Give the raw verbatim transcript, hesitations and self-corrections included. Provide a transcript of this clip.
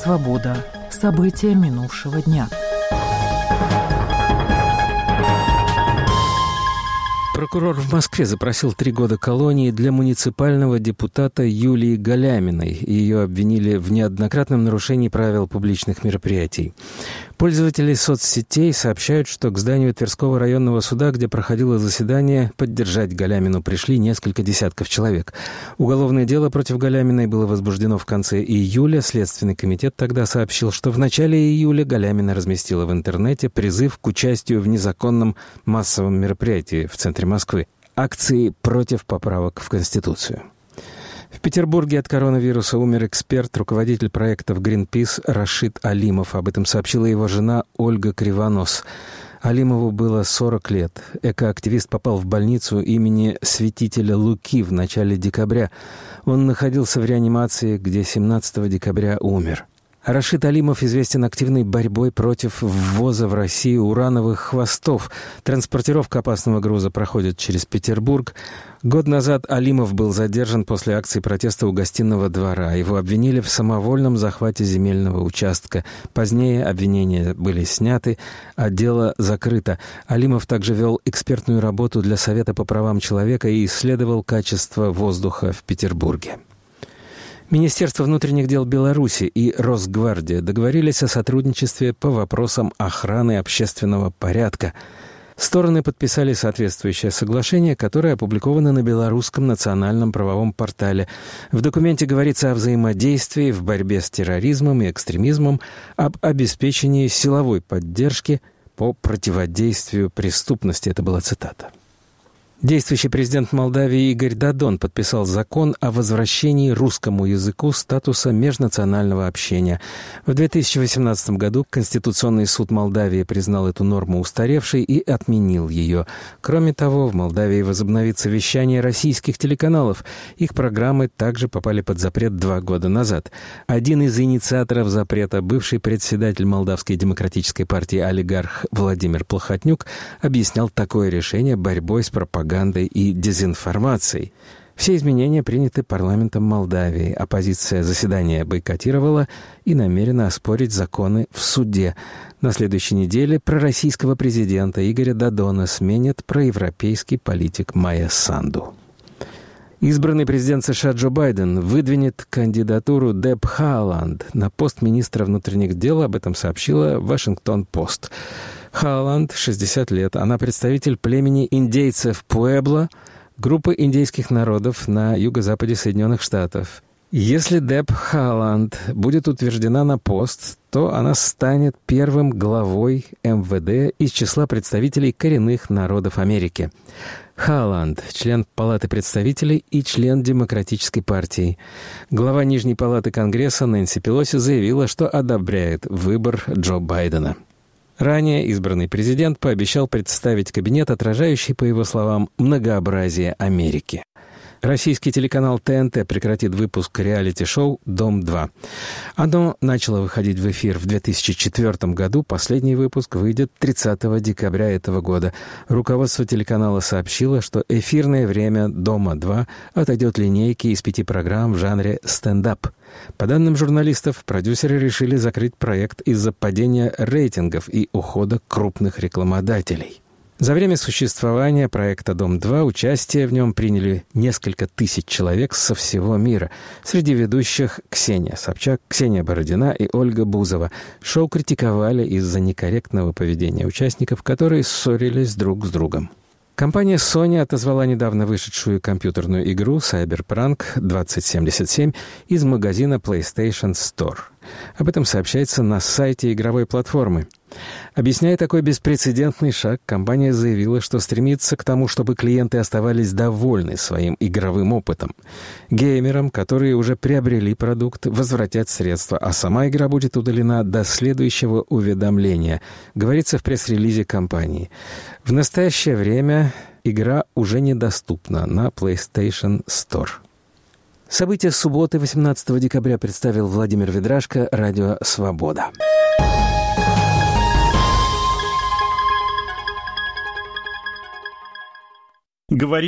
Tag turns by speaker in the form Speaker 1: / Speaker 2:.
Speaker 1: «Свобода». События минувшего дня.
Speaker 2: Прокурор в Москве запросил три года колонии для муниципального депутата Юлии Галяминой. Ее обвинили в неоднократном нарушении правил публичных мероприятий. Пользователи соцсетей сообщают, что к зданию Тверского районного суда, где проходило заседание, поддержать Галямину пришли несколько десятков человек. Уголовное дело против Галяминой было возбуждено в конце июля. Следственный комитет тогда сообщил, что в начале июля Галямина разместила в интернете призыв к участию в незаконном массовом мероприятии в центре Москвы – акции против поправок в Конституцию. В Петербурге от коронавируса умер эксперт, руководитель проектов Greenpeace Рашид Алимов. Об этом сообщила его жена Ольга Кривонос. Алимову было сорок лет. Экоактивист попал в больницу имени святителя Луки в начале декабря. Он находился в реанимации, где семнадцатого декабря умер. Рашид Алимов известен активной борьбой против ввоза в Россию урановых хвостов. Транспортировка опасного груза проходит через Петербург. Год назад Алимов был задержан после акции протеста у Гостиного двора. Его обвинили в самовольном захвате земельного участка. Позднее обвинения были сняты, а дело закрыто. Алимов также вел экспертную работу для Совета по правам человека и исследовал качество воздуха в Петербурге. Министерство внутренних дел Беларуси и Росгвардия договорились о сотрудничестве по вопросам охраны общественного порядка. Стороны подписали соответствующее соглашение, которое опубликовано на белорусском национальном правовом портале. В документе говорится о взаимодействии в борьбе с терроризмом и экстремизмом, об обеспечении силовой поддержки по противодействию преступности. Это была цитата. Действующий президент Молдавии Игорь Додон подписал закон о возвращении русскому языку статуса межнационального общения. В две тысячи восемнадцатом году Конституционный суд Молдавии признал эту норму устаревшей и отменил ее. Кроме того, в Молдавии возобновится вещание российских телеканалов. Их программы также попали под запрет два года назад. Один из инициаторов запрета, бывший председатель Молдавской демократической партии олигарх Владимир Плохотнюк, объяснял такое решение борьбой с пропагандой и дезинформацией. Все изменения приняты парламентом Молдавии. Оппозиция заседания бойкотировала и намерена оспорить законы в суде. На следующей неделе пророссийского президента Игоря Додона сменит проевропейский политик Майя Санду. Избранный президент США Джо Байден выдвинет кандидатуру Деб Хааland на пост министра внутренних дел. Об этом сообщила Вашингтон-Пост. Хааland, шестьдесят лет. Она представитель племени индейцев Пуэбло, группы индейских народов на юго-западе Соединенных Штатов. Если Деб Хааland будет утверждена на пост, то она станет первым главой эм вэ дэ из числа представителей коренных народов Америки. Хааland – член Палаты представителей и член Демократической партии. Глава Нижней палаты Конгресса Нэнси Пелоси заявила, что одобряет выбор Джо Байдена. Ранее избранный президент пообещал представить кабинет, отражающий, по его словам, многообразие Америки. Российский телеканал тэ эн тэ прекратит выпуск реалити-шоу «Дом-два». Оно начало выходить в эфир в две тысячи четвёртом году. Последний выпуск выйдет тридцатого декабря этого года. Руководство телеканала сообщило, что эфирное время «Дома-два» отойдет линейке из пяти программ в жанре стендап. По данным журналистов, продюсеры решили закрыть проект из-за падения рейтингов и ухода крупных рекламодателей. За время существования проекта «Дом-два» участие в нем приняли несколько тысяч человек со всего мира. Среди ведущих Ксения Собчак, Ксения Бородина и Ольга Бузова. Шоу критиковали из-за некорректного поведения участников, которые ссорились друг с другом. Компания Sony отозвала недавно вышедшую компьютерную игру Cyberpunk двадцать семьдесят семь из магазина PlayStation Store. Об этом сообщается на сайте игровой платформы. Объясняя такой беспрецедентный шаг, компания заявила, что стремится к тому, чтобы клиенты оставались довольны своим игровым опытом. Геймерам, которые уже приобрели продукт, возвратят средства, а сама игра будет удалена до следующего уведомления, говорится в пресс-релизе компании. В настоящее время игра уже недоступна на PlayStation Store. События субботы, восемнадцатого декабря, представил Владимир Ведрашко, Радио «Свобода».
Speaker 3: Говорит